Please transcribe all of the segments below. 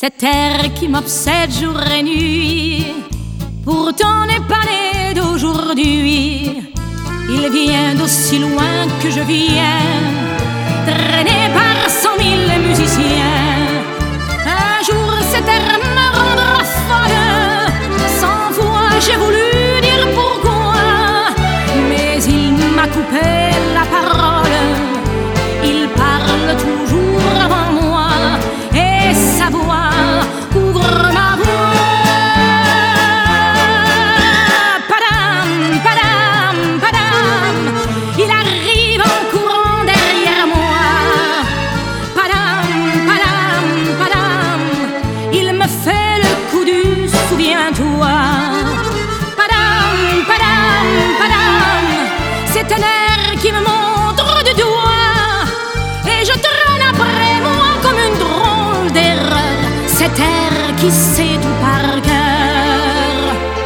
Cet air qui m'obsède jour et nuit, pourtant n'est pas né d'aujourd'hui. Il vient d'aussi loin que je viens, traîné par 100 000 musiciens. Un jour cet air me rendra folle, 100 fois j'ai voulu dire pourquoi, mais il m'a coupé la parole. Il parle toujours avant moi et sa voix couvre ma voix. Padam, padam, padam, il arrive en courant derrière moi. Padam, padam, padam, il me fait le coup du souviens-toi. Padam, padam, padam, c'est un air qui me montre du doigt et je traîne après moi comme une drôle d'erreur. Cet air qui sait tout par cœur.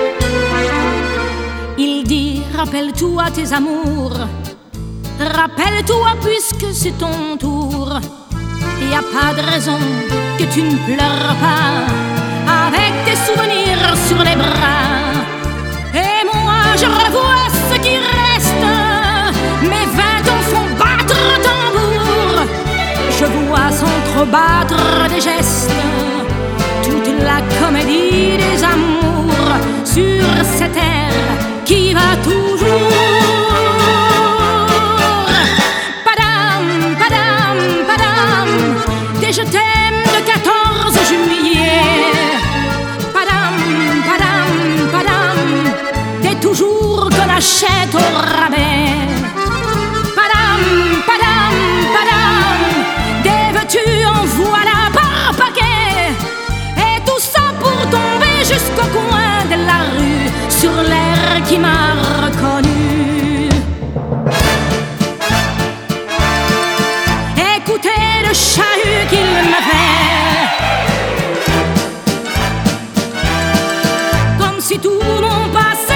Il dit rappelle-toi tes amours, rappelle-toi puisque c'est ton tour. Y a pas de raison que tu ne pleures pas avec tes souvenirs sur les bras. Et moi je revois ce qui reste, mes 20 ans font battre tambour. Je vois s'entrebattre des gestes, toute la comédie des amours sur cet air qui va toujours. Padam, padam, padam, des je t'aime de 14 juillet. Padam, padam, padam, des toujours qu'on achète au rabais. Padam, padam, padam, des veux-tu en voilà par paquet. Et tout ça pour tomber jusqu'au coin de la rue, sur l'air qui m'a reconnu. Écoutez le chahut qu'il me fait, comme si tout mon passé